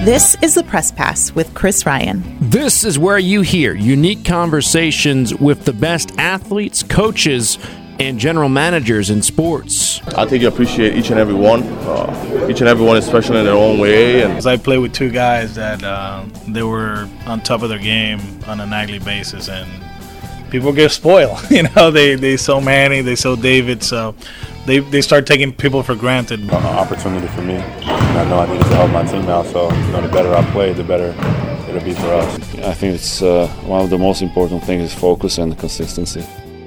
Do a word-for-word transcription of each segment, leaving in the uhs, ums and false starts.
This is the Press Pass with Chris Ryan. This is where you hear unique conversations with the best athletes, coaches, and general managers in sports. I think you appreciate each and every one. Uh, each and every one is special in their own way. And I play with two guys that uh, they were on top of their game on a nightly basis, and people get spoiled. You know, they they saw Manny, they saw David, so they they start taking people for granted. An opportunity for me. And I know I need to help my team out, so you know, the better I play, the better it'll be for us. I think it's uh, one of the most important things is focus and consistency.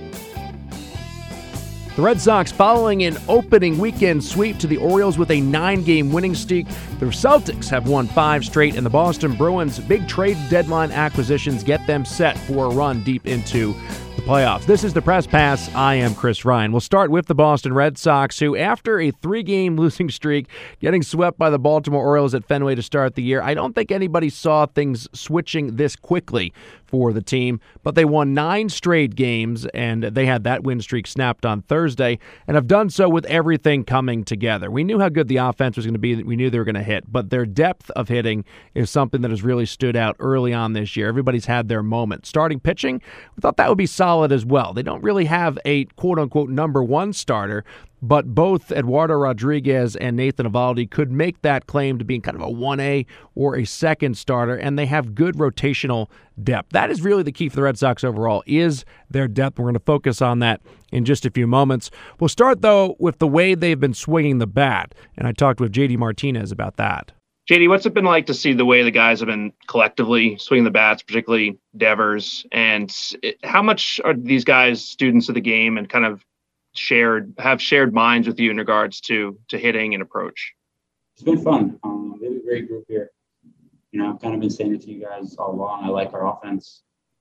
The Red Sox following an opening weekend sweep to the Orioles with a nine-game winning streak. The Celtics have won five straight, and the Boston Bruins' big trade deadline acquisitions get them set for a run deep into the playoffs. This is the Press Pass. I am Chris Ryan. We'll start with the Boston Red Sox, who, after a three-game losing streak, getting swept by the Baltimore Orioles at Fenway to start the year, I don't think anybody saw things switching this quickly for the team, but they won nine straight games, and they had that win streak snapped on Thursday, and have done so with everything coming together. We knew how good the offense was going to be. We knew they were going to hit, but their depth of hitting is something that has really stood out early on this year. Everybody's had their moment. Starting pitching, we thought that would be solid as well. They don't really have a quote-unquote number one starter, but both Eduardo Rodriguez and Nathan Eovaldi could make that claim to being kind of a one A or a second starter, and they have good rotational depth. That is really the key for the Red Sox overall, is their depth. We're going to focus on that in just a few moments. We'll start, though, with the way they've been swinging the bat, and I talked with J D Martinez about that. J D, what's it been like to see the way the guys have been collectively swinging the bats, particularly Devers, and it, how much are these guys students of the game and kind of shared have shared minds with you in regards to to hitting and approach? It's been fun. Um, we have a great group here. You know, I've kind of been saying it to you guys all along. I like our offense.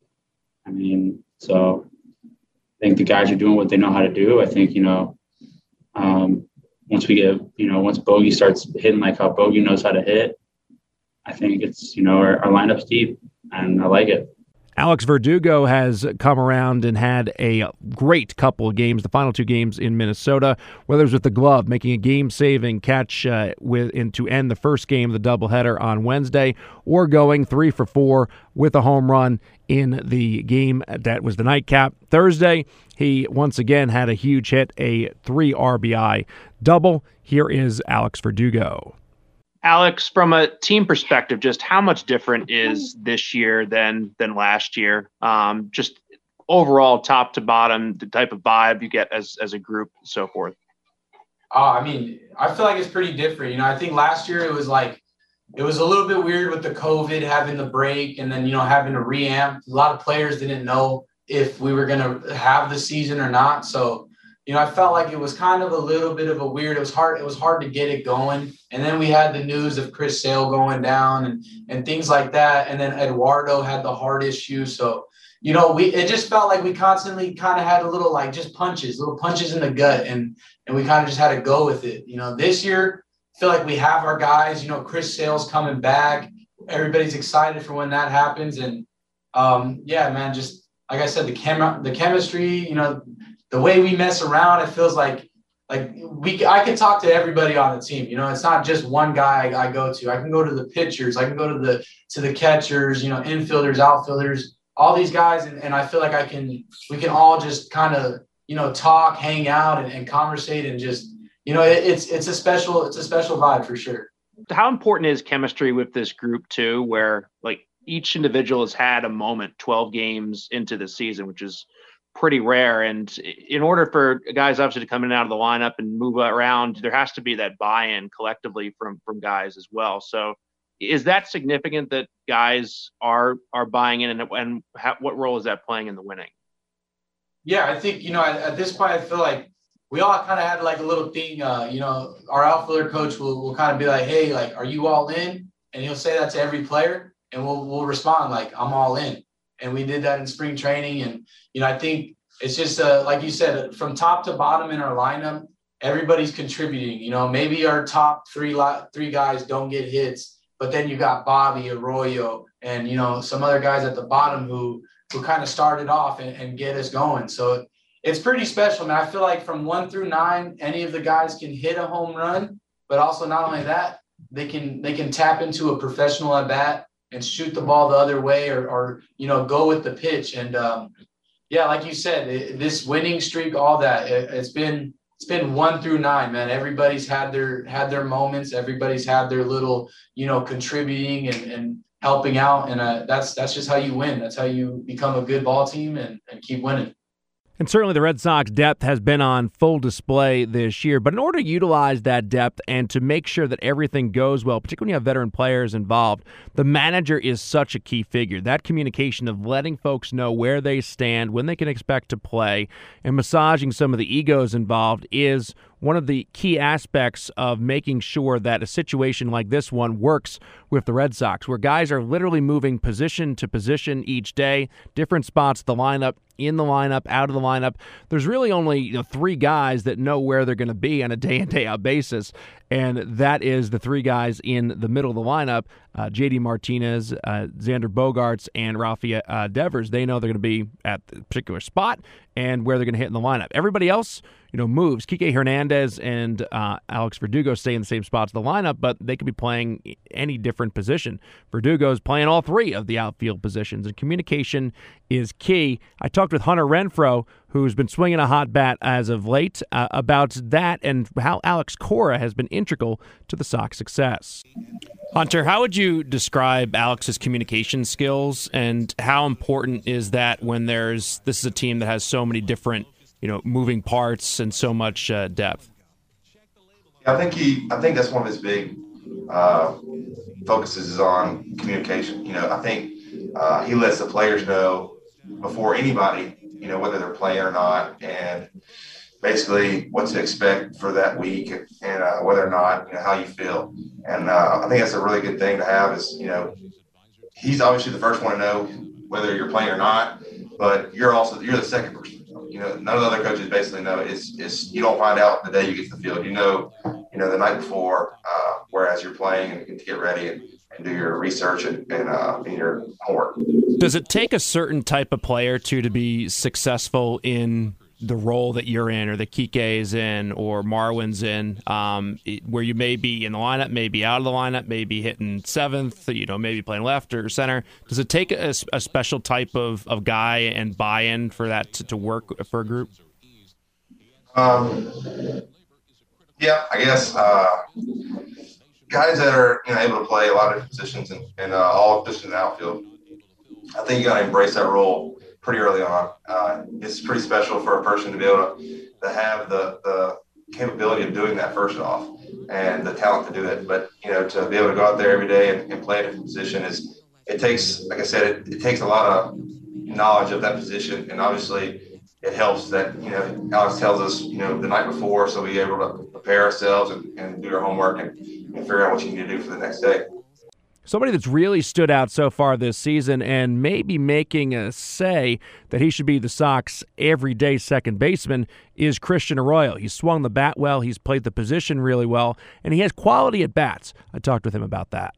I mean, so I think the guys are doing what they know how to do. I think, you know, um, once we get, you know, once Bogey starts hitting like how Bogey knows how to hit, I think it's, you know, our, our lineup's deep, and I like it. Alex Verdugo has come around and had a great couple of games, the final two games in Minnesota, whether it was with the glove, making a game-saving catch uh, with in, to end the first game of the doubleheader on Wednesday, or going three for four with a home run in the game that was the nightcap. Thursday, he once again had a huge hit, a three R B I double. Here is Alex Verdugo. Alex, from a team perspective, just how much different is this year than than last year? Um, just overall, top to bottom, the type of vibe you get as as a group, and so forth. Uh, I mean, I feel like it's pretty different. You know, I think last year it was like it was a little bit weird with the COVID, having the break, and then you know having to reamp. A lot of players didn't know if we were going to have the season or not, so. You know, I felt like it was kind of a little bit of a weird, it was hard, it was hard to get it going. And then we had the news of Chris Sale going down and, and things like that. And then Eduardo had the heart issue. So, you know, we, it just felt like we constantly kind of had a little, like just punches, little punches in the gut. And, and we kind of just had to go with it. You know, this year, I feel like we have our guys, you know, Chris Sale's coming back. Everybody's excited for when that happens. And um, yeah, man, just like I said, the chem- the chemistry, you know, the way we mess around, it feels like like we I can talk to everybody on the team. You know, it's not just one guy I, I go to. I can go to the pitchers. I can go to the to the catchers, you know, infielders, outfielders, all these guys. And, and I feel like I can we can all just kind of, you know, talk, hang out and, and conversate and just, you know, it, it's it's a special it's a special vibe for sure. How important is chemistry with this group too, where like each individual has had a moment twelve games into the season, which is pretty rare. And in order for guys obviously to come in and out of the lineup and move around, there has to be that buy-in collectively from from guys as well. So is that significant that guys are are buying in, and, and how, what role is that playing in the winning? Yeah, I think, you know, at, at this point, I feel like we all kind of had like a little thing, uh, you know, our outfielder coach will, will kind of be like, hey, like, are you all in? And he'll say that to every player, and we'll we'll respond like, I'm all in. And we did that in spring training. And, you know, I think it's just, uh, like you said, from top to bottom in our lineup, everybody's contributing. You know, maybe our top three lot, three guys don't get hits, but then you got Bobby, Arroyo, and, you know, some other guys at the bottom who who kind of started off and, and get us going. So it's pretty special, man. I feel like from one through nine, any of the guys can hit a home run, but also not only that, they can they can tap into a professional at bat and shoot the ball the other way, or, or you know, go with the pitch. And um, yeah, like you said, it, this winning streak, all that, it, it's been it's been one through nine, man. Everybody's had their had their moments. Everybody's had their little, you know, contributing and, and helping out, and uh, that's that's just how you win. That's how you become a good ball team and, and keep winning. And certainly the Red Sox depth has been on full display this year. But in order to utilize that depth and to make sure that everything goes well, particularly when you have veteran players involved, the manager is such a key figure. That communication of letting folks know where they stand, when they can expect to play, and massaging some of the egos involved is one of the key aspects of making sure that a situation like this one works with the Red Sox, where guys are literally moving position to position each day, different spots of the lineup, in the lineup, out of the lineup. There's really only, you know, three guys that know where they're going to be on a day-in, day-out basis, and that is the three guys in the middle of the lineup, uh, J D Martinez, uh, Xander Bogaerts, and Rafi uh, Devers. They know they're going to be at the particular spot and where they're going to hit in the lineup. Everybody else, you know, moves. Kike Hernandez and uh, Alex Verdugo stay in the same spots of the lineup, but they could be playing any different position. Verdugo's playing all three of the outfield positions, and communication is key. I talked with Hunter Renfroe, who's been swinging a hot bat as of late, uh, about that and how Alex Cora has been integral to the Sox success. Hunter, how would you describe Alex's communication skills, and how important is that when there's this is a team that has so many different, you know, moving parts and so much uh, depth? I think he. I think that's one of his big uh, focuses is on communication. You know, I think uh, he lets the players know before anybody, you know, whether they're playing or not, and basically what to expect for that week, and uh, whether or not, you know, how you feel. And uh, I think that's a really good thing to have. Is, you know, he's obviously the first one to know whether you're playing or not, but you're also you're the second person. You know, none of the other coaches basically know. It's, it's you don't find out the day you get to the field. You know, you know the night before, uh, whereas you're playing and, and to get ready and, and do your research and, and, uh, and your homework. Does it take a certain type of player to to be successful in the role that you're in, or that Kike is in, or Marwin's in, um, where you may be in the lineup, maybe out of the lineup, maybe hitting seventh, you know, maybe playing left or center? Does it take a, a special type of, of guy and buy-in for that to, to work for a group? Um, yeah, I guess uh, guys that are, you know, able to play a lot of different positions and, and uh, all positions in the outfield, I think you got to embrace that role pretty early on. Uh, it's pretty special for a person to be able to, to have the, the capability of doing that first off, and the talent to do it. But, you know, to be able to go out there every day and, and play a different position is, it takes, like I said, it, it takes a lot of knowledge of that position. And obviously it helps that, you know, Alex tells us, you know, the night before, so we're able to prepare ourselves and, and do our homework and, and figure out what you need to do for the next day. Somebody that's really stood out so far this season and maybe making a say that he should be the Sox everyday second baseman is Christian Arroyo. He's swung the bat well, he's played the position really well, and he has quality at bats. I talked with him about that.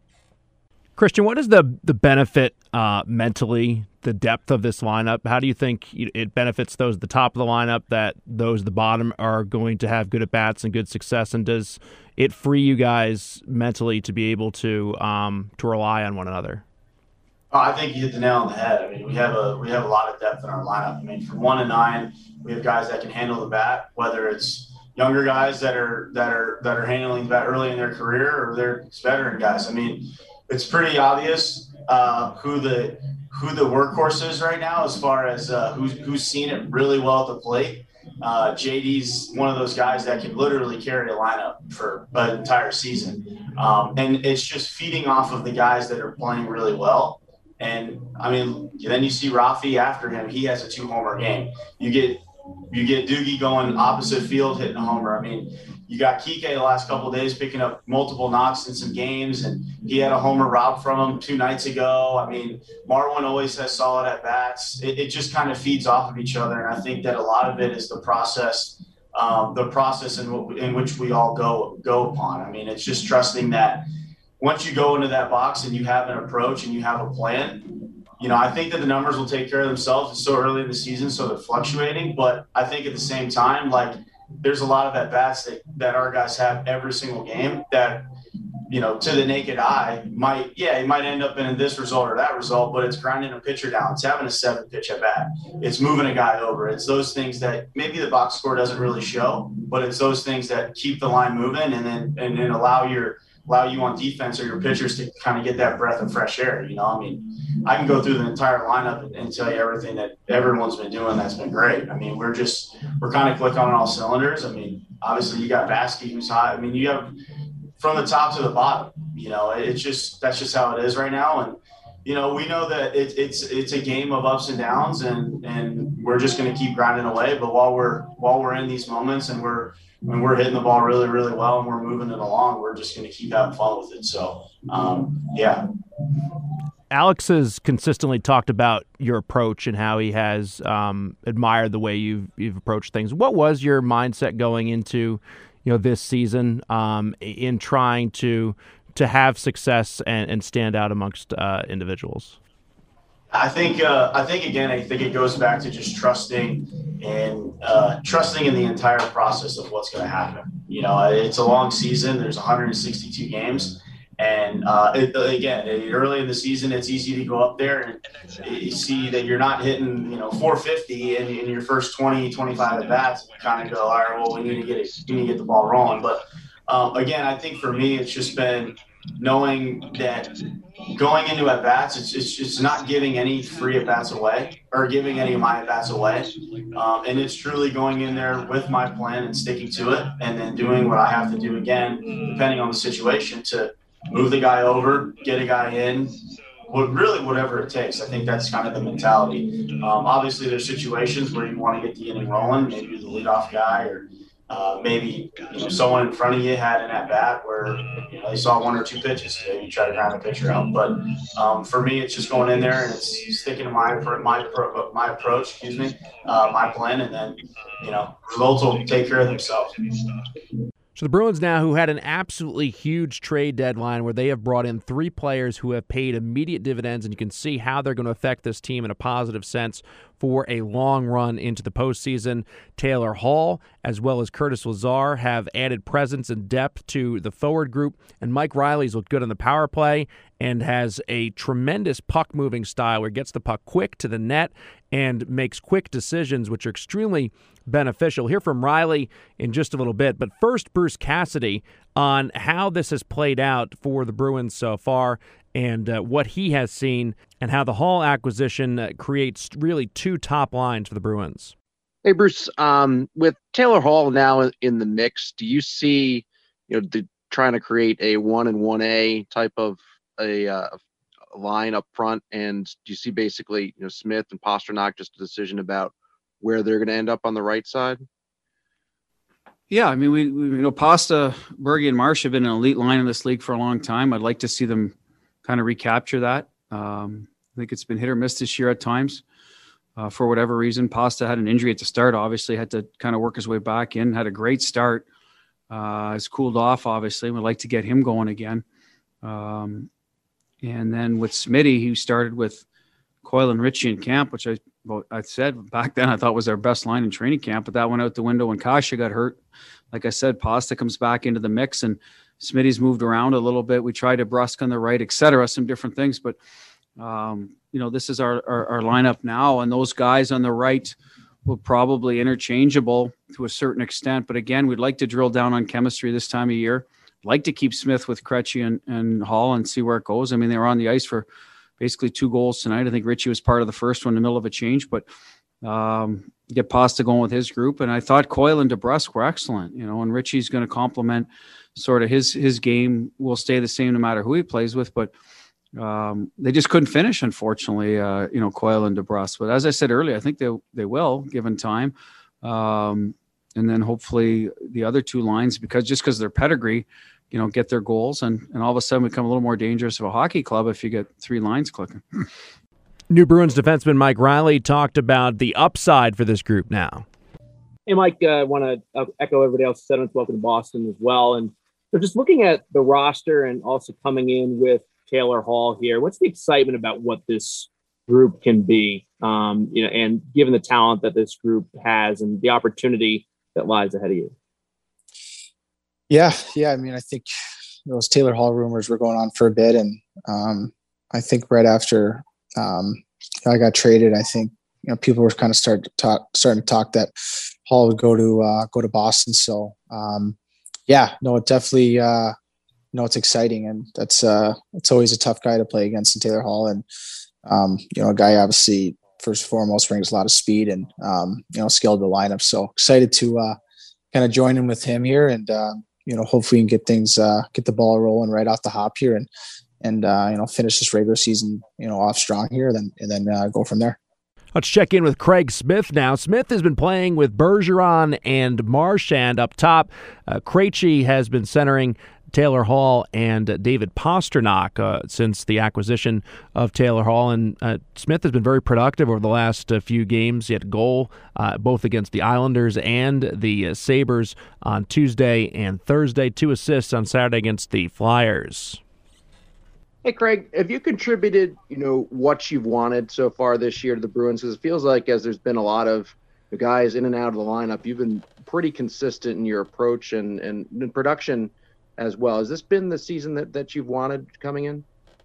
Christian, what is the the benefit uh, mentally, the depth of this lineup? How do you think it benefits those at the top of the lineup, that those at the bottom are going to have good at-bats and good success? And does it free you guys mentally to be able to um, to rely on one another? Oh, I think you hit the nail on the head. I mean, we have a we have a lot of depth in our lineup. I mean, from one to nine, we have guys that can handle the bat, whether it's younger guys that are that are that are handling the bat early in their career, or they're veteran guys. I mean, it's pretty obvious uh, who the who the workhorse is right now, as far as uh, who's who's seen it really well at the plate. Uh, J D's one of those guys that can literally carry a lineup for an entire season, um, and it's just feeding off of the guys that are playing really well. And I mean, then you see Rafi after him; he has a two-homer game. You get you get Doogie going opposite field, hitting a homer. I mean, you got Kike the last couple of days picking up multiple knocks in some games, and he had a homer robbed from him two nights ago. I mean, Marwin always has solid at-bats. It, it just kind of feeds off of each other, and I think that a lot of it is the process, um, the process in, w- in which we all go go upon. I mean, it's just trusting that once you go into that box and you have an approach and you have a plan, you know, I think that the numbers will take care of themselves. It's so early in the season, so they're fluctuating. But I think at the same time, like, there's a lot of at-bats that, that our guys have every single game that you know, to the naked eye, might, yeah, it might end up in this result or that result, but it's grinding a pitcher down. It's having a seven pitch at bat. It's moving a guy over. It's those things that maybe the box score doesn't really show, but it's those things that keep the line moving and then and then allow your allow you on defense or your pitchers to kind of get that breath of fresh air. You know, I mean, I can go through the entire lineup and, and tell you everything that everyone's been doing that's been great. I mean, we're just we're kind of clicking on all cylinders. I mean, obviously you got Vasky who's hot. I mean, you have from the top to the bottom, you know, it's just, that's just how it is right now. And, you know, we know that it, it's, it's a game of ups and downs and, and we're just going to keep grinding away. But while we're, while we're in these moments and we're, when we're hitting the ball really, really well and we're moving it along, we're just going to keep having fun with it. So, um, yeah. Alex has consistently talked about your approach and how he has um, admired the way you've, you've approached things. What was your mindset going into, you know, this season um, in trying to to have success and, and stand out amongst uh, individuals? I think uh, I think again, I think it goes back to just trusting and uh, trusting in the entire process of what's going to happen. You know, it's a long season. There's one hundred sixty-two games. And uh, it, again, early in the season, it's easy to go up there and you see that you're not hitting, you know, four fifty in, in your first twenty, twenty-five at bats. You kind of go, all right, well, we need to get it, we need to get the ball rolling. But um, again, I think for me, it's just been knowing that going into at bats, it's, it's it's not giving any free at bats away or giving any of my at bats away, um, and it's truly going in there with my plan and sticking to it, and then doing what I have to do again, depending on the situation to move the guy over, get a guy in, what really whatever it takes. I think that's kind of the mentality. Um, obviously, there's situations where you want to get the inning rolling. Maybe you're the leadoff guy, or uh, maybe you know someone in front of you had an at bat where you know they saw one or two pitches. Maybe you try to ground a pitcher out. But um, for me, it's just going in there and it's sticking to my my my approach. Excuse me, uh, my plan, and then you know results will take care of themselves. So the Bruins now, who had an absolutely huge trade deadline where they have brought in three players who have paid immediate dividends, and you can see how they're going to affect this team in a positive sense for a long run into the postseason. Taylor Hall, as well as Curtis Lazar, have added presence and depth to the forward group, and Mike Riley's looked good on the power play and has a tremendous puck-moving style where he gets the puck quick to the net and makes quick decisions, which are extremely beneficial. Hear from Riley in just a little bit. But first, Bruce Cassidy on how this has played out for the Bruins so far and uh, what he has seen and how the Hall acquisition uh, creates really two top lines for the Bruins. Hey, Bruce, um, with Taylor Hall now in the mix, do you see, you know, the, trying to create a one and one A type of a uh, line up front? And do you see basically, you know, Smith and Pastrnak just a decision about where they're going to end up on the right side? Yeah, I mean, we, we you know, Pasta, Berge, and Marsh have been an elite line in this league for a long time. I'd like to see them kind of recapture that. Um, I think it's been hit or miss this year at times. Uh, for whatever reason, Pasta had an injury at the start, obviously had to kind of work his way back in, had a great start. Uh, it's cooled off, obviously. We'd like to get him going again. Um, and then with Smitty, who started with Coyle and Ritchie in camp, which I well, I said back then I thought was our best line in training camp, but that went out the window when Kasha got hurt. Like I said, Pasta comes back into the mix, and Smitty's moved around a little bit. We tried to Brusque on the right, et cetera, some different things. But, um, you know, this is our, our, our lineup now, and those guys on the right will probably interchangeable to a certain extent. But, again, we'd like to drill down on chemistry this time of year. Like to keep Smith with Krejci and, and Hall and see where it goes. I mean, they were on the ice for basically two goals tonight. I think Ritchie was part of the first one in the middle of a change, but um, get Pasta going with his group. And I thought Coyle and DeBrusque were excellent, you know, and Ritchie's going to complement sort of his, his game will stay the same no matter who he plays with, but um, they just couldn't finish, unfortunately, uh, you know, Coyle and DeBrusque. But as I said earlier, I think they, they will given time. Um, and then hopefully the other two lines, because just because they're pedigree, you know, get their goals, and, and all of a sudden become a little more dangerous of a hockey club if you get three lines clicking. New Bruins defenseman Mike Riley talked about the upside for this group now. Hey, Mike, I uh, want to echo everybody else's sentiments. Welcome to Boston as well. And so just looking at the roster and also coming in with Taylor Hall here, what's the excitement about what this group can be, um, you know, and given the talent that this group has and the opportunity that lies ahead of you? Yeah, yeah. I mean, I think those Taylor Hall rumors were going on for a bit, and um, I think right after um, I got traded, I think you know people were kind of starting to talk, starting to talk that Hall would go to uh, go to Boston. So um, yeah, no, it definitely uh, no, it's exciting, and that's uh, it's always a tough guy to play against in Taylor Hall, and um, you know, a guy obviously first and foremost brings a lot of speed and um, you know skill to the lineup. So excited to uh, kind of join in with him here, and uh, you know hopefully we can get things uh, get the ball rolling right off the hop here, and and uh, you know finish this regular season you know off strong here, then and then uh, go from there. Let's check in with Craig Smith now. Smith has been playing with Bergeron and Marchand up top. Uh, Krejci has been centering Taylor Hall and David Pastrnak uh, since the acquisition of Taylor Hall. And uh, Smith has been very productive over the last uh, few games. He had a goal uh, both against the Islanders and the uh, Sabres on Tuesday and Thursday. Two assists on Saturday against the Flyers. Hey, Craig, have you contributed, you know, what you've wanted so far this year to the Bruins? Because it feels like as there's been a lot of guys in and out of the lineup, you've been pretty consistent in your approach and, and in production as well. Has this been the season that, that you've wanted coming in?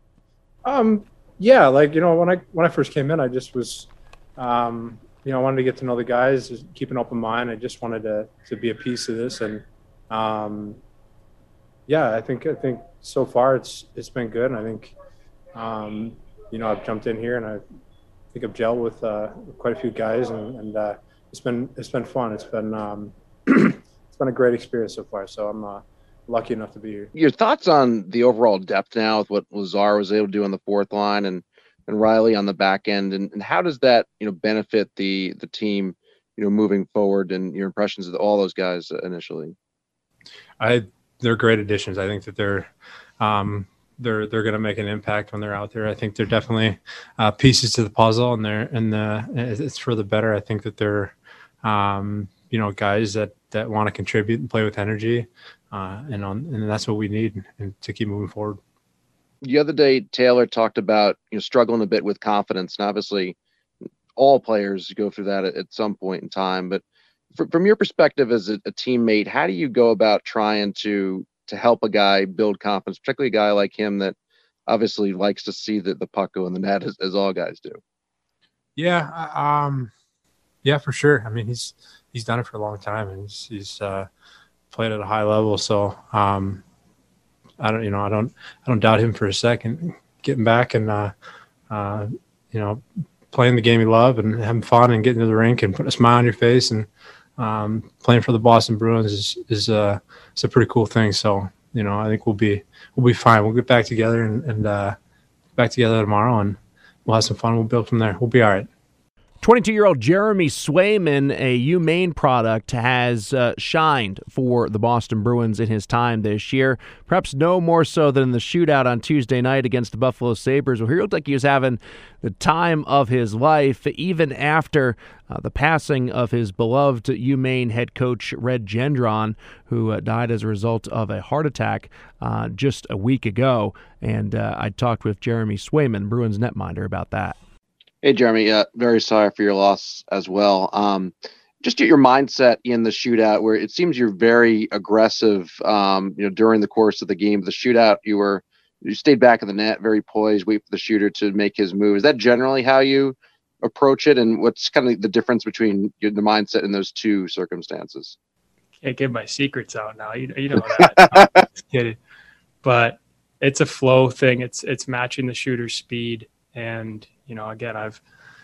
Um, yeah, like, you know, when I when I first came in, I just was, um, you know, I wanted to get to know the guys, just keep an open mind. I just wanted to to be a piece of this. And, um, yeah, I think I think so far it's it's been good. And I think, um, you know, I've jumped in here and I think I've gelled with uh, quite a few guys. And, and uh, it's been it's been fun. It's been um, it's been a great experience so far. So I'm uh, lucky enough to be here. Your thoughts on the overall depth now with what Lazar was able to do on the fourth line and, and Riley on the back end, and, and how does that, you know, benefit the the team, you know, moving forward, and your impressions of all those guys initially? I they're great additions. I think that they're um, they're they're going to make an impact when they're out there. I think they're definitely uh, pieces to the puzzle, and they're and the it's for the better. I think that they're um, you know guys that that want to contribute and play with energy. Uh, and on, and that's what we need and to keep moving forward. The other day, Taylor talked about you know struggling a bit with confidence, and obviously, all players go through that at, at some point in time. But for, from your perspective as a, a teammate, how do you go about trying to to help a guy build confidence, particularly a guy like him that obviously likes to see the, the puck go in the net, as, as all guys do? Yeah, um, yeah, for sure. I mean, he's he's done it for a long time, and he's he's. Uh, played at a high level, so um, I don't, you know, I don't, I don't doubt him for a second. Getting back and uh, uh, you know, playing the game you love and having fun and getting to the rink and putting a smile on your face and um, playing for the Boston Bruins is is uh, it's a pretty cool thing. So you know, I think we'll be we'll be fine. We'll get back together and, and uh, back together tomorrow, and we'll have some fun. We'll build from there. We'll be all right. twenty-two-year-old Jeremy Swayman, a UMaine product, has uh, shined for the Boston Bruins in his time this year. Perhaps no more so than in the shootout on Tuesday night against the Buffalo Sabres, where he looked like he was having the time of his life, even after uh, the passing of his beloved UMaine head coach, Red Gendron, who uh, died as a result of a heart attack uh, just a week ago. And uh, I talked with Jeremy Swayman, Bruins netminder, about that. Hey, Jeremy, uh, very sorry for your loss as well. Um, just your mindset in the shootout, where it seems you're very aggressive, um, you know, during the course of the game. The shootout, you were you stayed back in the net, very poised, wait for the shooter to make his move. Is that generally how you approach it? And what's kind of the difference between your, the mindset in those two circumstances? Can't give my secrets out now. You, you know that. I'm just kidding. But it's a flow thing. It's it's matching the shooter's speed. And, you know, again, I've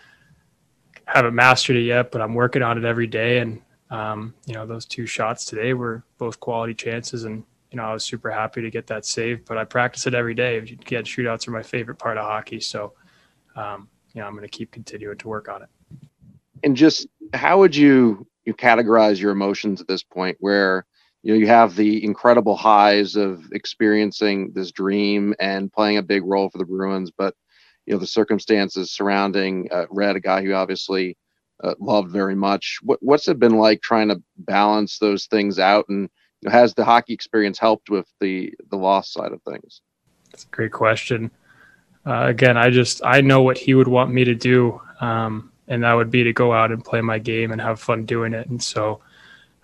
haven't mastered it yet, but I'm working on it every day. And, um, you know, those two shots today were both quality chances. And, you know, I was super happy to get that save, but I practice it every day. Again, shootouts are my favorite part of hockey. So, um, you know, I'm going to keep continuing to work on it. And just how would you, you categorize your emotions at this point where, you know, you have the incredible highs of experiencing this dream and playing a big role for the Bruins, but you know, the circumstances surrounding uh, Red, a guy who obviously uh, loved very much. What, what's it been like trying to balance those things out? And you know, has the hockey experience helped with the, the loss side of things? That's a great question. Uh, again, I just, I know what he would want me to do. Um, and that would be to go out and play my game and have fun doing it. And so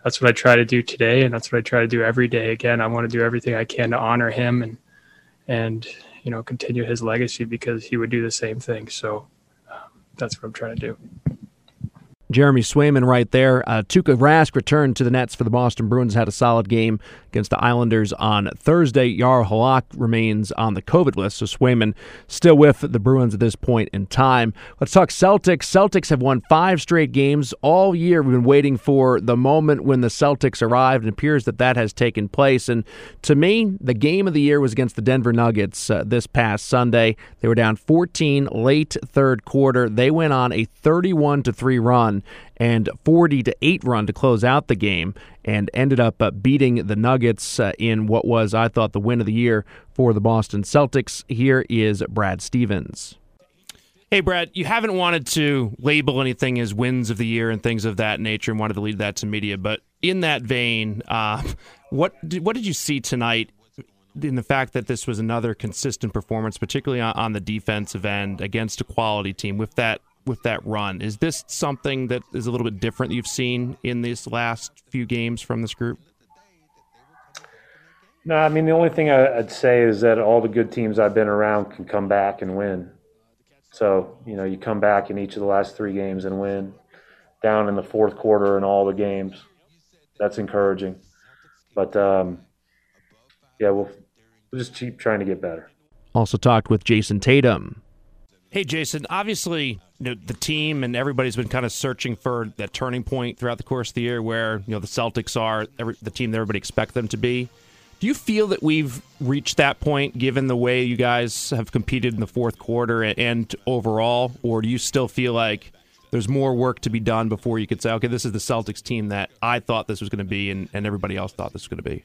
that's what I try to do today, and that's what I try to do every day. Again, I want to do everything I can to honor him and and you know continue his legacy, because he would do the same thing. So um, that's what I'm trying to do. Jeremy Swayman right there. Uh, Tuukka Rask returned to the Nets for the Boston Bruins, had a solid game against the Islanders on Thursday. Jaro Halak remains on the COVID list, so Swayman still with the Bruins at this point in time. Let's talk Celtics. Celtics have won five straight games. All year we've been waiting for the moment when the Celtics arrived, and it appears that that has taken place. And to me, the game of the year was against the Denver Nuggets uh, this past Sunday. They were down fourteen late third quarter. They went on a thirty-one to three run and forty to eight run to close out the game, and ended up uh, beating the Nuggets uh, in what was, I thought, the win of the year for the Boston Celtics. Here is Brad Stevens. Hey, Brad, you haven't wanted to label anything as wins of the year and things of that nature and wanted to leave that to media, but in that vein, uh, what did, what did you see tonight in the fact that this was another consistent performance, particularly on, on the defensive end against a quality team with that with that run? Is this something that is a little bit different that you've seen in these last few games from this group? No, I mean, the only thing I'd say is that all the good teams I've been around can come back and win. So, you know, you come back in each of the last three games and win down in the fourth quarter in all the games. That's encouraging. But, um, yeah, we'll, we'll just keep trying to get better. Also talked with Jason Tatum. Hey, Jason, obviously, you know, the team and everybody's been kind of searching for that turning point throughout the course of the year where, you know, the Celtics are every, the team that everybody expects them to be. Do you feel that we've reached that point given the way you guys have competed in the fourth quarter and, and overall, or do you still feel like there's more work to be done before you could say, okay, this is the Celtics team that I thought this was going to be and, and everybody else thought this was going to be?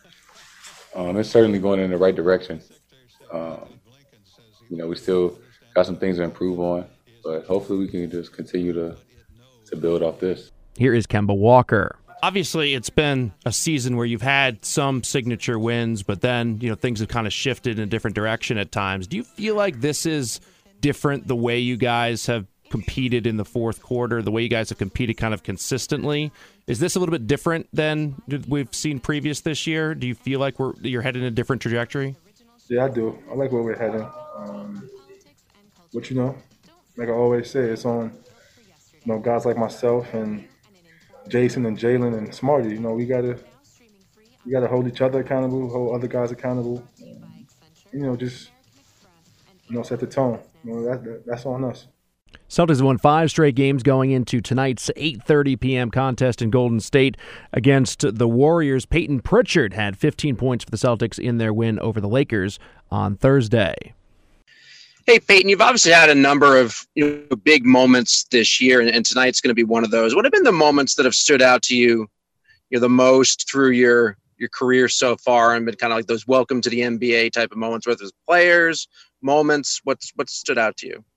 Um, it's certainly going in the right direction. Um, you know, we still got some things to improve on, but hopefully we can just continue to to build off this. Here is Kemba Walker. Obviously, it's been a season where you've had some signature wins, but then, you know, things have kind of shifted in a different direction at times. Do you feel like this is different, the way you guys have competed in the fourth quarter, the way you guys have competed kind of consistently? Is this a little bit different than we've seen previous this year? Do you feel like we're you're headed in a different trajectory? Yeah, I do. I like where we're heading. Um, but, you know, like I always say, it's on, you know, guys like myself and Jason and Jalen and Smarty. You know, we gotta we gotta hold each other accountable, hold other guys accountable. Um, you know, just you know, set the tone. You know, that, that that's on us. Celtics have won five straight games going into tonight's eight thirty p.m. contest in Golden State against the Warriors. Peyton Pritchard had fifteen points for the Celtics in their win over the Lakers on Thursday. Hey, Peyton, you've obviously had a number of you know, big moments this year, and, and tonight's going to be one of those. What have been the moments that have stood out to you, you know, the most through your your career so far, and been kind of like those welcome to the N B A type of moments, whether it's players, moments? What's what's stood out to you?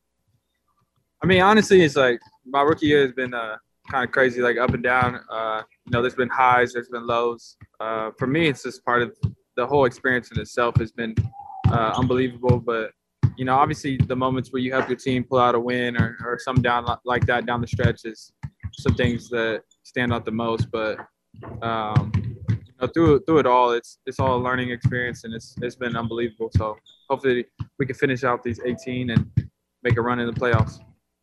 I mean, honestly, it's like my rookie year has been uh, kind of crazy, like up and down. Uh, you know, there's been highs, there's been lows. Uh, for me, it's just part of the whole experience in itself has been uh, unbelievable, but you know, obviously the moments where you help your team pull out a win or, or something down like that down the stretch is some things that stand out the most. But um, you know, through through it all, it's it's all a learning experience, and it's it's been unbelievable. So hopefully we can finish out these eighteen and make a run in the playoffs.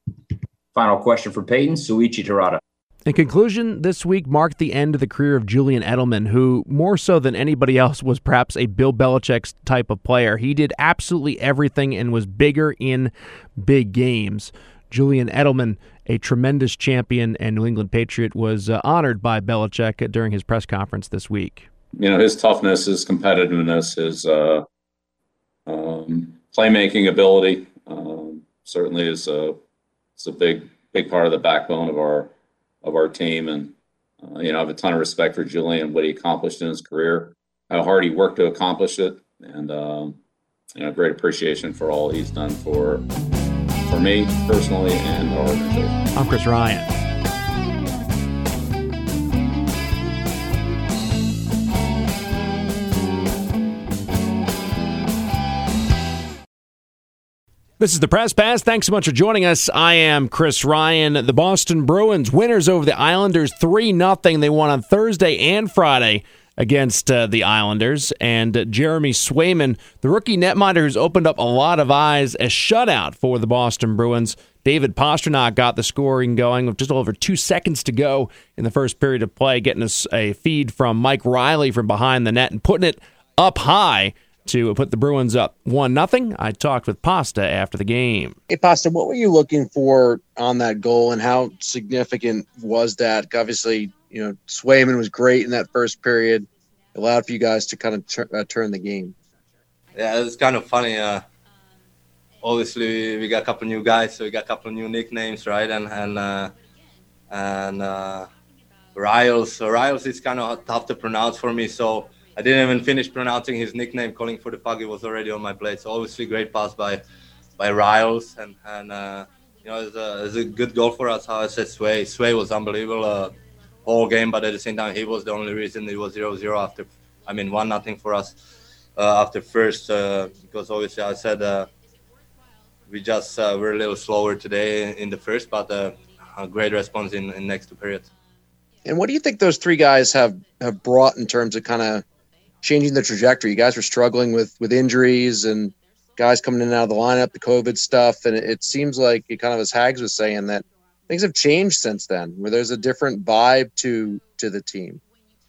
Final question for Peyton, Suichi Terada. In conclusion, this week marked the end of the career of Julian Edelman, who, more so than anybody else, was perhaps a Bill Belichick type of player. He did absolutely everything and was bigger in big games. Julian Edelman, a tremendous champion and New England Patriot, was uh, honored by Belichick during his press conference this week. You know, his toughness, his competitiveness, his uh, um, playmaking ability um, certainly is a, is a big, big part of the backbone of our of our team. And, uh, you know, I have a ton of respect for Julian, what he accomplished in his career, how hard he worked to accomplish it. And, um, you know, great appreciation for all he's done for, for me personally and our organization. I'm Chris Ryan. This is the Press Pass. Thanks so much for joining us. I am Chris Ryan. The Boston Bruins winners over the Islanders three nothing. They won on Thursday and Friday against uh, the Islanders. And uh, Jeremy Swayman, the rookie netminder who's opened up a lot of eyes, a shutout for the Boston Bruins. David Pastrnak got the scoring going with just over two seconds to go in the first period of play, getting us a feed from Mike Riley from behind the net and putting it up high to put the Bruins up one nothing. I talked with Pasta after the game. Hey, Pasta, what were you looking for on that goal, and how significant was that? Obviously, you know, Swayman was great in that first period. It allowed for you guys to kind of tur- uh, turn the game. Yeah, it's kind of funny. Uh, obviously, we got a couple new guys, so we got a couple new nicknames, right? And and uh, and uh, Riles. So Riles is kind of tough to pronounce for me, so I didn't even finish pronouncing his nickname. Calling for the puck, it was already on my plate. So obviously, great pass by by Riles, and and uh, you know, it's a, it's a good goal for us. How I said, Sway. Sway was unbelievable uh, whole game, but at the same time, he was the only reason it was zero zero after. I mean, one nothing for us uh, after first, uh, because obviously I said uh, we just uh, were a little slower today in the first, but uh, a great response in, in next two periods. And what do you think those three guys have have brought in terms of kind of changing the trajectory? You guys were struggling with, with injuries and guys coming in and out of the lineup, the COVID stuff. And it, it seems like, it kind of as Hags was saying, that things have changed since then, where there's a different vibe to, to the team.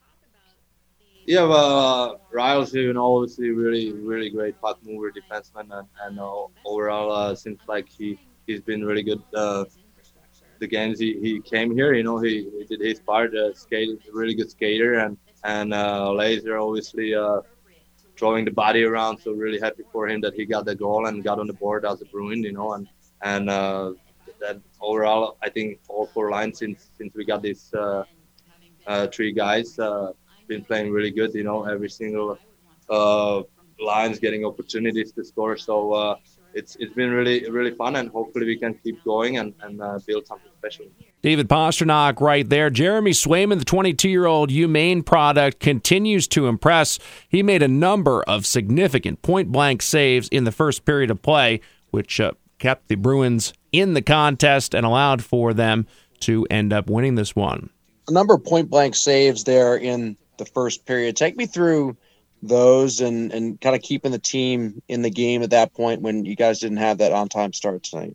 Yeah, well, uh, Riles, you know, obviously really, really great puck mover, defenseman, and, and uh, overall, uh, seems like he, he's been really good. Uh, the games he, he came here, you know, he, he did his part, uh, skated, really good skater, and, and uh, Laser obviously uh, throwing the body around, so really happy for him that he got the goal and got on the board as a Bruin, you know, and and uh, that overall, I think all four lines since since we got these uh, uh, three guys uh, been playing really good, you know, every single uh, line's getting opportunities to score, so uh, it's it's been really really fun, and hopefully we can keep going and, and uh, build something special. David Pastrnak right there. Jeremy Swayman, the twenty-two-year-old UMaine product, continues to impress. He made a number of significant point-blank saves in the first period of play, which uh, kept the Bruins in the contest and allowed for them to end up winning this one. A number of point-blank saves there in the first period. Take me through those and, and kind of keeping the team in the game at that point when you guys didn't have that on-time start tonight.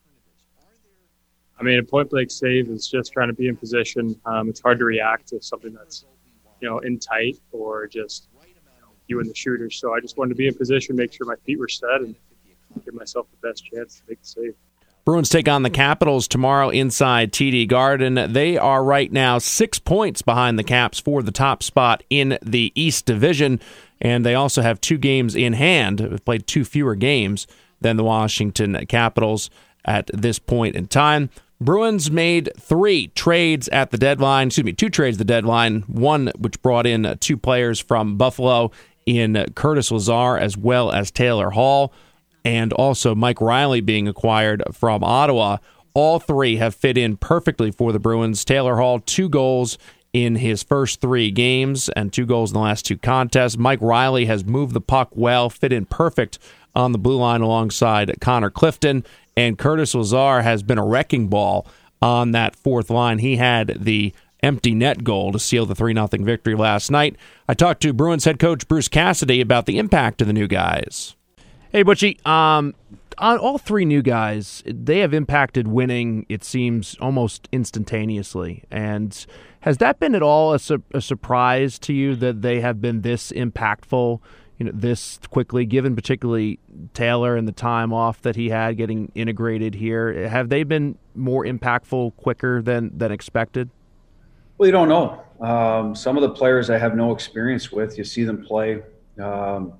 I mean, a point blank save is just trying to be in position. Um, it's hard to react to something that's, you know, in tight or just you, know, you and the shooters. So I just wanted to be in position, make sure my feet were set, and give myself the best chance to make the save. Bruins take on the Capitals tomorrow inside T D Garden. They are right now six points behind the Caps for the top spot in the East Division, and they also have two games in hand. They've played two fewer games than the Washington Capitals at this point in time. Bruins made three trades at the deadline, excuse me, two trades at the deadline, one which brought in two players from Buffalo in Curtis Lazar as well as Taylor Hall, and also Mike Riley being acquired from Ottawa. All three have fit in perfectly for the Bruins. Taylor Hall, two goals in his first three games and two goals in the last two contests. Mike Riley has moved the puck well, fit in perfect on the blue line alongside Connor Clifton. And Curtis Lazar has been a wrecking ball on that fourth line. He had the empty net goal to seal the three nothing victory last night. I talked to Bruins head coach Bruce Cassidy about the impact of the new guys. Hey, Butchie, um, on all three new guys, they have impacted winning, it seems, almost instantaneously. And has that been at all a, su- a surprise to you that they have been this impactful, you know, this quickly, given particularly Taylor and the time off that he had getting integrated here? Have they been more impactful quicker than, than expected? Well, you don't know. Um, some of the players I have no experience with, you see them play. Um,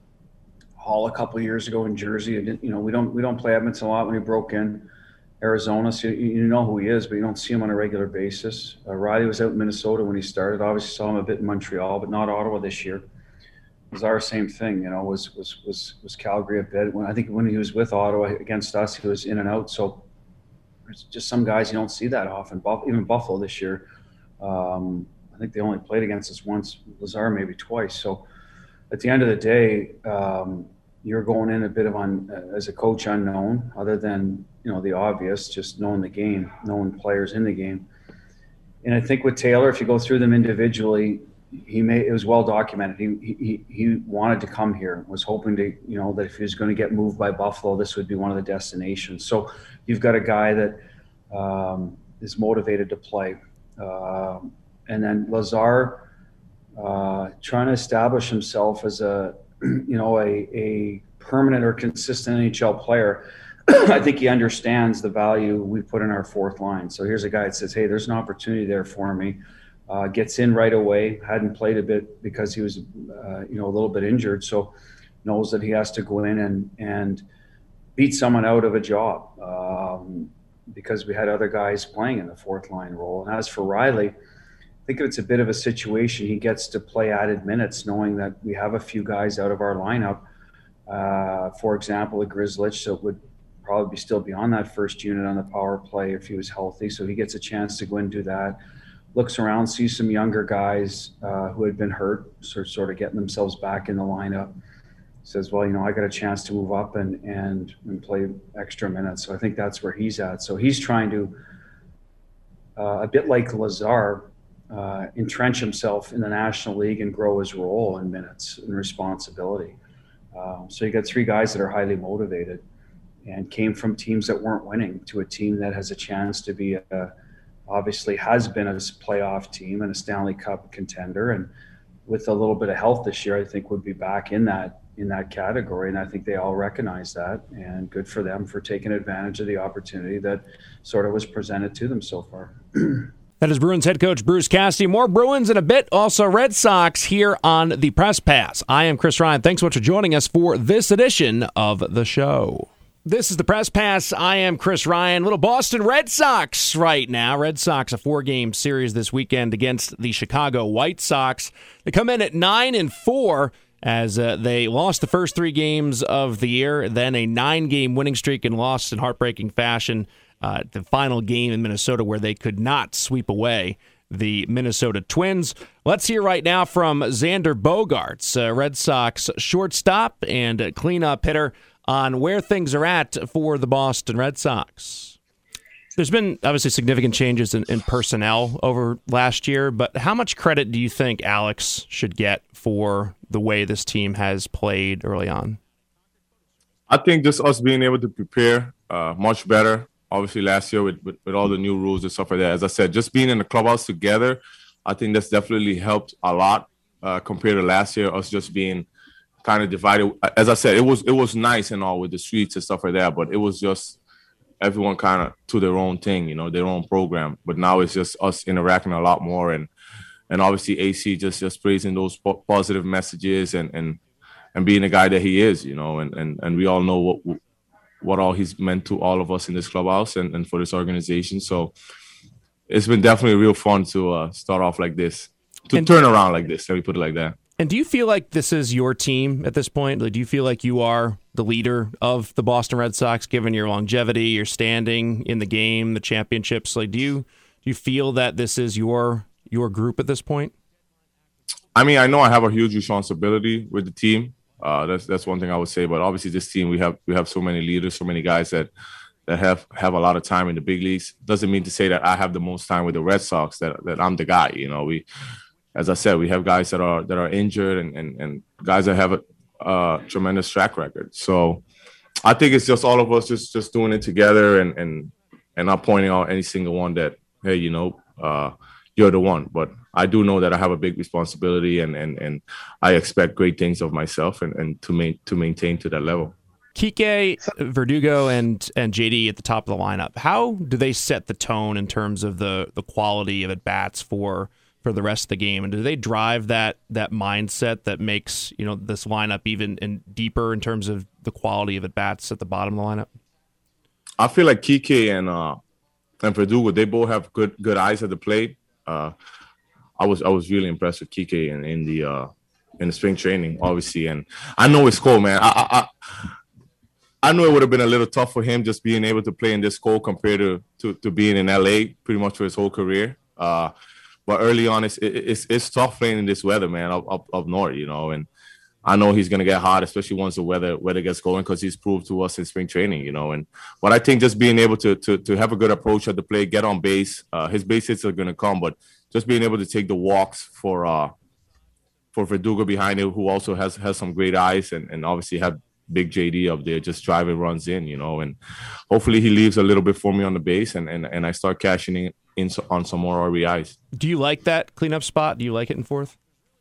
Hall a couple of years ago in Jersey, you know, we don't we don't play Edmonton a lot when he broke in. Arizona, so you, you know who he is, but you don't see him on a regular basis. Uh, Riley was out in Minnesota when he started. Obviously saw him a bit in Montreal, but not Ottawa this year. Lazar, same thing, you know, was was was was Calgary a bit. When I think when he was with Ottawa against us, he was in and out. So there's just some guys you don't see that often. Buff, even Buffalo this year, um, I think they only played against us once. Lazar maybe twice. So at the end of the day, um, you're going in a bit of on uh, as a coach unknown, other than you know the obvious, just knowing the game, knowing players in the game. And I think with Taylor, if you go through them individually, he may it was well documented. He he he wanted to come here, was hoping to you know that if he was going to get moved by Buffalo, this would be one of the destinations. So you've got a guy that um, is motivated to play, uh, and then Lazar uh, trying to establish himself as a you know a a permanent or consistent N H L player. I think he understands the value we put in our fourth line. So here's a guy that says, hey, there's an opportunity there for me. Uh, gets in right away, hadn't played a bit because he was, uh, you know, a little bit injured. So knows that he has to go in and, and beat someone out of a job um, because we had other guys playing in the fourth line role. And as for Riley, I think it's a bit of a situation. He gets to play added minutes knowing that we have a few guys out of our lineup. Uh, for example, a Grzelcyk that would probably still be on that first unit on the power play if he was healthy. So he gets a chance to go and do that. Looks around, sees some younger guys uh, who had been hurt, sort sort of getting themselves back in the lineup. Says, well, you know, I got a chance to move up and and and play extra minutes. So I think that's where he's at. So he's trying to, uh, a bit like Lazar, uh, entrench himself in the National League and grow his role in minutes and responsibility. Um, so you got three guys that are highly motivated and came from teams that weren't winning to a team that has a chance to be a, obviously has been a playoff team and a Stanley Cup contender. And with a little bit of health this year, I think would be back in that, in that category. And I think they all recognize that, and good for them for taking advantage of the opportunity that sort of was presented to them so far. That is Bruins head coach Bruce Cassidy. More Bruins in a bit. Also Red Sox here on the Press Pass. I am Chris Ryan. Thanks so much for joining us for this edition of the show. This is the Press Pass. I am Chris Ryan. Little Boston Red Sox right now. Red Sox, a four-game series this weekend against the Chicago White Sox. They come in at nine and four as uh, they lost the first three games of the year, then a nine-game winning streak and lost in heartbreaking fashion uh, the final game in Minnesota where they could not sweep away the Minnesota Twins. Let's hear right now from Xander Bogaerts, uh, Red Sox shortstop and cleanup hitter, on where things are at for the Boston Red Sox. There's been obviously significant changes in, in personnel over last year, but how much credit do you think Alex should get for the way this team has played early on? I think just us being able to prepare uh, much better. Obviously last year with, with, with all the new rules and stuff like that. As I said, just being in the clubhouse together, I think that's definitely helped a lot uh, compared to last year, us just being kind of divided. As I said, it was it was nice and all with the suites and stuff like that, but it was just everyone kind of to their own thing, you know, their own program. But now it's just us interacting a lot more, and and obviously A C just just praising those po- positive messages and and and being the guy that he is, you know, and and and we all know what what all he's meant to all of us in this clubhouse and, and for this organization. So it's been definitely real fun to uh, start off like this, to and- turn around like this. Let me put it like that. And do you feel like this is your team at this point? Like, do you feel like you are the leader of the Boston Red Sox, given your longevity, your standing in the game, the championships? Like, do you do you feel that this is your your group at this point? I mean, I know I have a huge responsibility with the team. Uh, that's that's one thing I would say. But obviously, this team we have we have so many leaders, so many guys that that have, have a lot of time in the big leagues. Doesn't mean to say that I have the most time with the Red Sox, that that I'm the guy. You know, we. As I said, we have guys that are that are injured and, and, and guys that have a uh, tremendous track record. So I think it's just all of us just, just doing it together and, and and not pointing out any single one that, hey, you know, uh, you're the one. But I do know that I have a big responsibility and and, and I expect great things of myself and, and to, ma- to maintain to that level. Kike, Verdugo, and and J D at the top of the lineup. How do they set the tone in terms of the, the quality of at-bats for – for the rest of the game, and do they drive that that mindset that makes, you know, this lineup even in deeper in terms of the quality of at bats at the bottom of the lineup? I feel like Kike and uh, and Verdugo, they both have good good eyes at the plate. Uh, I was I was really impressed with Kike in, in the uh, in the spring training, obviously, and I know it's cold, man. I I, I know it would have been a little tough for him just being able to play in this cold compared to to, to being in L A pretty much for his whole career. Uh, But early on, it's, it's it's tough playing in this weather, man, up up, up north, you know. And I know he's going to get hot, especially once the weather weather gets going, because he's proved to us in spring training, you know. And but I think just being able to to to have a good approach at the plate, get on base, uh, his base hits are going to come, but just being able to take the walks for uh for Verdugo behind it, who also has has some great eyes, and and obviously have Big J D up there just driving runs in, you know. And hopefully he leaves a little bit for me on the base, and and, and I start cashing in, in on some more R B Is. Do you like that cleanup spot? Do you like it in fourth?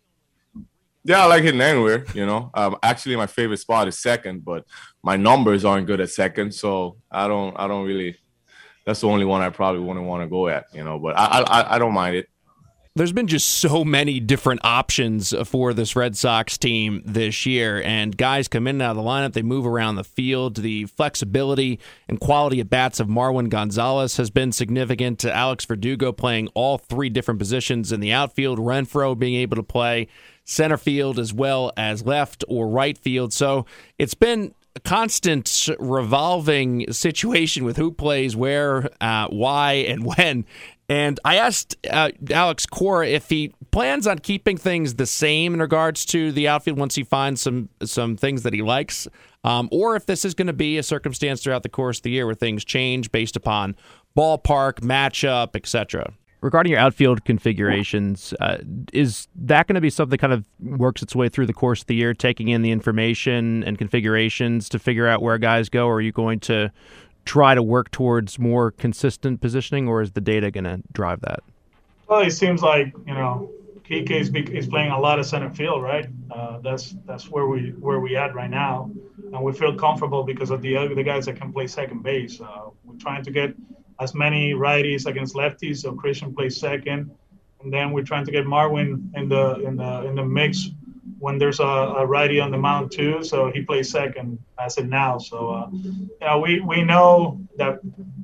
Yeah, I like hitting anywhere, you know. Um, actually, my favorite spot is second, but my numbers aren't good at second, so I don't, I don't really. That's the only one I probably wouldn't want to go at, you know. But I, I, I don't mind it. There's been just so many different options for this Red Sox team this year, and guys come in and out of the lineup. They move around the field. The flexibility and quality of bats of Marwin Gonzalez has been significant. Alex Verdugo playing all three different positions in the outfield. Renfroe being able to play center field as well as left or right field. So it's been a constant revolving situation with who plays where, uh, why, and when. And I asked uh, Alex Cora if he plans on keeping things the same in regards to the outfield once he finds some some things that he likes, um, or if this is going to be a circumstance throughout the course of the year where things change based upon ballpark, matchup, et cetera. Regarding your outfield configurations, uh, is that going to be something that kind of works its way through the course of the year, taking in the information and configurations to figure out where guys go, or are you going to try to work towards more consistent positioning, or is the data going to drive that? Well, it seems like, you know, Kike is, is playing a lot of center field, right? Uh, that's that's where we where we at right now, and we feel comfortable because of the other the guys that can play second base. Uh, we're trying to get as many righties against lefties, so Christian plays second, and then we're trying to get Marwin in the in the in the mix when there's a, a righty on the mound too, so he plays second as of now. So uh, you know, we we know that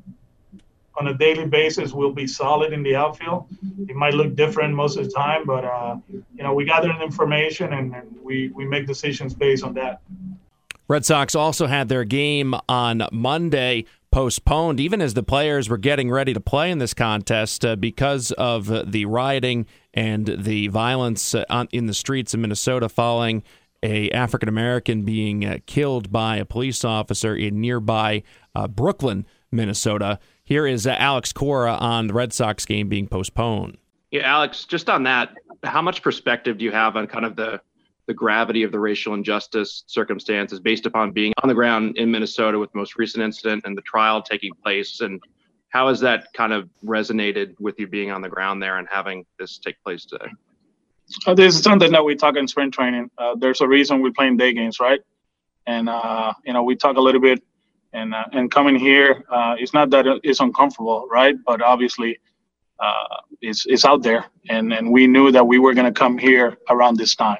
on a daily basis we'll be solid in the outfield. It might look different most of the time, but uh, you know, we gather information and, and we we make decisions based on that. Red Sox also had their game on Monday postponed, even as the players were getting ready to play in this contest uh, because of uh, the rioting and the violence uh, on, in the streets of Minnesota following a African-American being uh, killed by a police officer in nearby uh, Brooklyn, Minnesota. Here is uh, Alex Cora on the Red Sox game being postponed. Yeah, Alex, just on that, how much perspective do you have on kind of the the gravity of the racial injustice circumstances based upon being on the ground in Minnesota with the most recent incident and the trial taking place? And how has that kind of resonated with you being on the ground there and having this take place today? Uh, this is something that we talk in spring training. Uh, there's a reason we're playing day games, right? And, uh, you know, we talk a little bit and, uh, and coming here, uh, it's not that it's uncomfortable, right? But obviously uh, it's, it's out there. And, and we knew that we were going to come here around this time.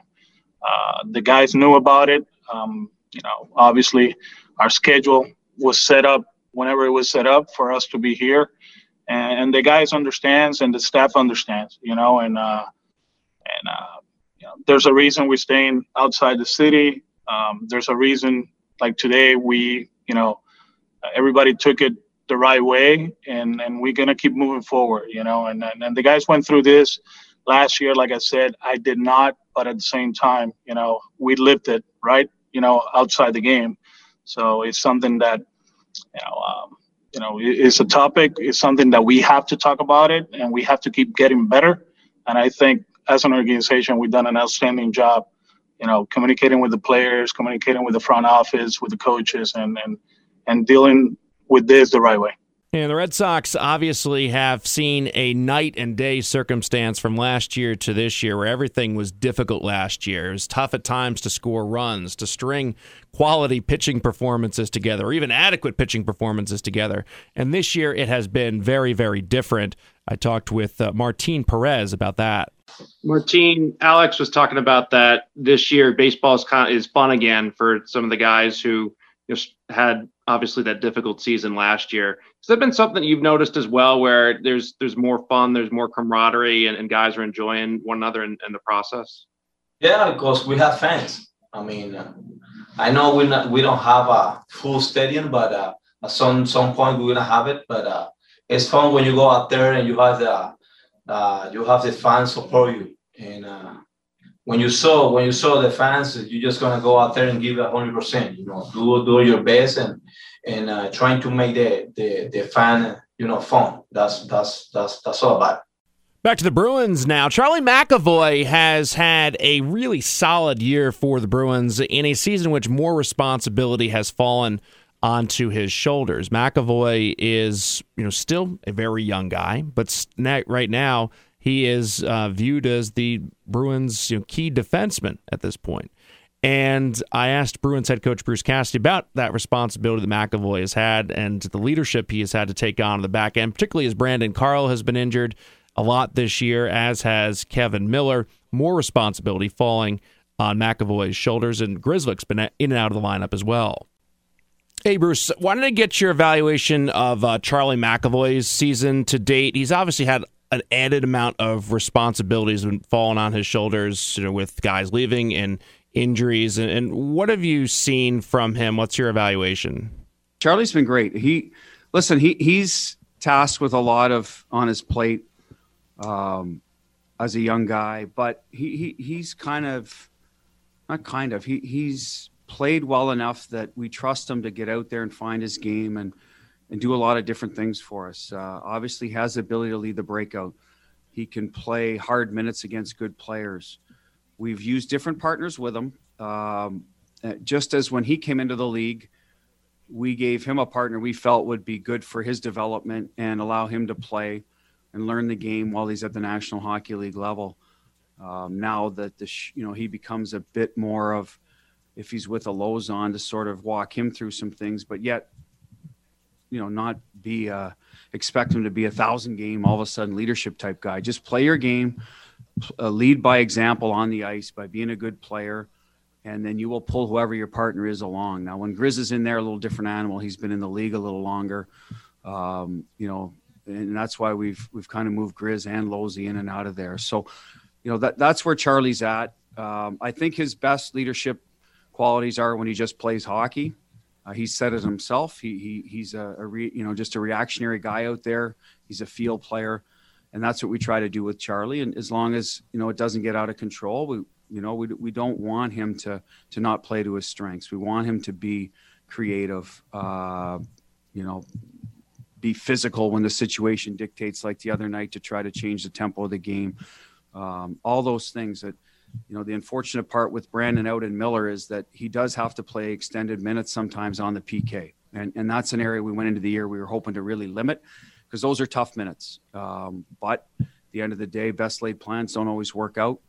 Uh, the guys knew about it. Um, you know, obviously our schedule was set up whenever it was set up for us to be here, and, and the guys understands and the staff understands, you know, and, uh, and, uh, you know, there's a reason we're staying outside the city. Um, there's a reason, like today, we, you know, everybody took it the right way, and, and we're going to keep moving forward, you know, and, and, and the guys went through this last year. Like I said, I did not, but at the same time, you know, we lived it, right? You know, outside the game. So it's something that, you know, um, you know, it's a topic. It's something that we have to talk about it, and we have to keep getting better. And I think as an organization, we've done an outstanding job, you know, communicating with the players, communicating with the front office, with the coaches, and and and dealing with this the right way. And the Red Sox obviously have seen a night and day circumstance from last year to this year where everything was difficult last year. It was tough at times to score runs, to string quality pitching performances together, or even adequate pitching performances together. And this year it has been very, very different. I talked with uh, Martin Perez about that. Martin, Alex was talking about that this year. Baseball is, kind of, is fun again for some of the guys who just had obviously that difficult season last year. Has that been something that you've noticed as well, where there's there's more fun, there's more camaraderie, and, and guys are enjoying one another in, in the process? Yeah, because we have fans. I mean, uh, I know we not we don't have a full stadium, but uh, at some some point we're gonna have it. But uh, it's fun when you go out there and you have the uh, you have the fans support you, and uh, when you saw when you saw the fans, you're just gonna go out there and give a hundred percent. You know, do do your best and and uh, trying to make the, the the fan, you know, fun. That's that's that's that's all about it. Back to the Bruins now. Charlie McAvoy has had a really solid year for the Bruins in a season in which more responsibility has fallen onto his shoulders. McAvoy is, you know, still a very young guy, but right now he is uh, viewed as the Bruins' you know, key defenseman at this point. And I asked Bruins head coach Bruce Cassidy about that responsibility that McAvoy has had and the leadership he has had to take on in the back end, particularly as Brandon Carl has been injured a lot this year, as has Kevin Miller. More responsibility falling on McAvoy's shoulders, and Grzelcyk's been in and out of the lineup as well. Hey, Bruce, why don't I get your evaluation of uh, Charlie McAvoy's season to date? He's obviously had an added amount of responsibilities falling on his shoulders, you know, with guys leaving and injuries. And, and what have you seen from him? What's your evaluation? Charlie's been great. He, listen, he he's tasked with a lot of on his plate um, as a young guy, but he, he he's kind of, not kind of, he he's played well enough that we trust him to get out there and find his game and, and do a lot of different things for us. Uh, obviously has the ability to lead the breakout. He can play hard minutes against good players. We've used different partners with him. Um, just as when he came into the league, we gave him a partner we felt would be good for his development and allow him to play and learn the game while he's at the National Hockey League level. Um, now that the sh- you know he becomes a bit more of, if he's with a Lozon, to sort of walk him through some things, but yet, you know, not be uh, expect him to be a thousand game all of a sudden leadership type guy. Just play your game, uh, lead by example on the ice by being a good player, and then you will pull whoever your partner is along. Now, when Grizz is in there, a little different animal. He's been in the league a little longer, um, you know, and that's why we've we've kind of moved Grizz and Lozy in and out of there. So, you know, that that's where Charlie's at. Um, I think his best leadership qualities are when he just plays hockey. Uh, he said it himself. He he he's a, a re, you know just a reactionary guy out there. He's a field player, and that's what we try to do with Charlie. And as long as you know it doesn't get out of control, we you know we we don't want him to to not play to his strengths. We want him to be creative. Uh, you know, be physical when the situation dictates, like the other night, to try to change the tempo of the game. Um, all those things that. You know, the unfortunate part with Brandon out and Miller is that he does have to play extended minutes sometimes on the P K. And and that's an area we went into the year we were hoping to really limit, because those are tough minutes. Um, but at the end of the day, best laid plans don't always work out.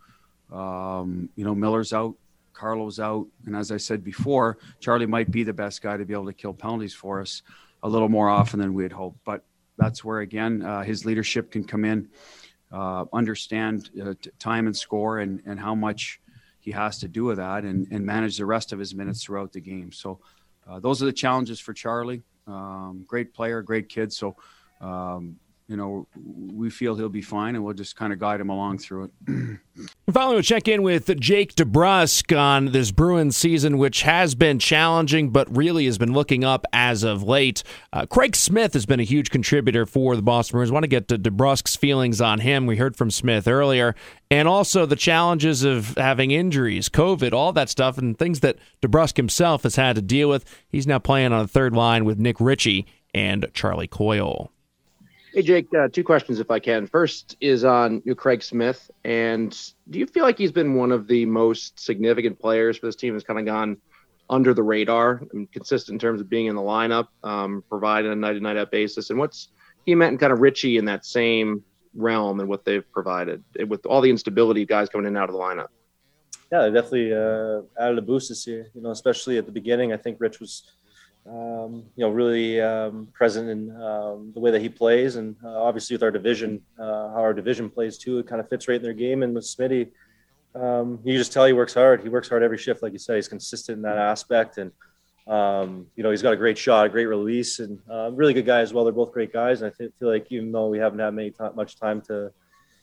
Um, you know, Miller's out, Carlo's out. And as I said before, Charlie might be the best guy to be able to kill penalties for us a little more often than we had hoped. But that's where, again, uh, his leadership can come in. Uh, understand uh, t- time and score and, and how much he has to do with that, and, and manage the rest of his minutes throughout the game. So uh, those are the challenges for Charlie. Um, great player, great kid. So, um, you know, we feel he'll be fine, and we'll just kind of guide him along through it. Finally, we'll check in with Jake DeBrusk on this Bruins season, which has been challenging, but really has been looking up as of late. Uh, Craig Smith has been a huge contributor for the Boston Bruins. I want to get to DeBrusk's feelings on him. We heard from Smith earlier, and also the challenges of having injuries, COVID, all that stuff, and things that DeBrusk himself has had to deal with. He's now playing on the third line with Nick Ritchie and Charlie Coyle. Hey, Jake, uh, two questions if I can. First is on you know, Craig Smith. And do you feel like he's been one of the most significant players for this team that's kind of gone under the radar and consistent in terms of being in the lineup, um, providing a night-to-night out basis? And what's he meant in kind of Ritchie in that same realm and what they've provided with all the instability of guys coming in and out of the lineup? Yeah, they definitely uh, added a boost this year, you know, especially at the beginning. I think Rich was – Um, you know, really um, present in um, the way that he plays, and uh, obviously with our division, uh, how our division plays too, it kind of fits right in their game. And with Smitty, um, you just tell he works hard. He works hard every shift, like you said. He's consistent in that aspect, and um, you know, he's got a great shot, a great release, and uh, really good guy as well. They're both great guys, and I th- feel like even though we haven't had many t- much time to,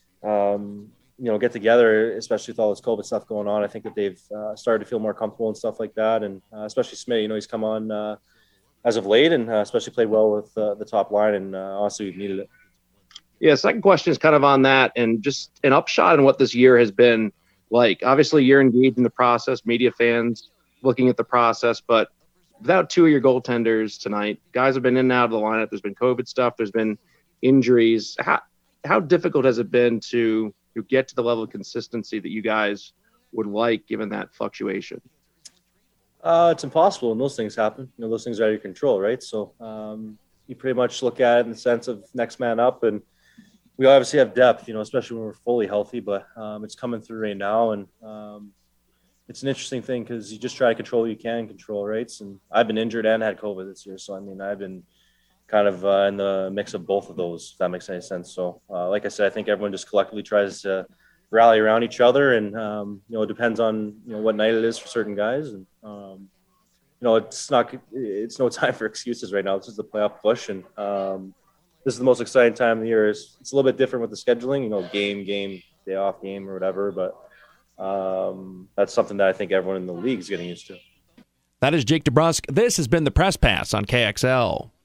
um, you know, get together, especially with all this COVID stuff going on, I think that they've uh, started to feel more comfortable and stuff like that. And uh, especially Smitty, you know, he's come on uh, as of late, and uh, especially played well with uh, the top line, and uh, honestly, we've needed it. Yeah, second question is kind of on that, and just an upshot on what this year has been like? Obviously, you're engaged in the process, media fans looking at the process, but without two of your goaltenders tonight, guys have been in and out of the lineup. There's been COVID stuff. There's been injuries. How how difficult has it been to, to get to the level of consistency that you guys would like, given that fluctuation? Uh, it's impossible, and those things happen. You know, those things are out of your control, right? So um, you pretty much look at it in the sense of next man up, and we obviously have depth, you know, especially when we're fully healthy, but um, it's coming through right now, and um, it's an interesting thing because you just try to control what you can control, right? And I've been injured and had COVID this year, so I mean, I've been kind of uh, in the mix of both of those, if that makes any sense. So, uh, like I said, I think everyone just collectively tries to rally around each other, and um, you know, it depends on you know what night it is for certain guys, and um, you know, it's not it's no time for excuses right now. This is the playoff push, and um, this is the most exciting time of the year. It's, it's a little bit different with the scheduling, you know, game, game, day off, game, or whatever, but um, that's something that I think everyone in the league is getting used to. That is Jake DeBrusk. This has been the Press Pass on K X L.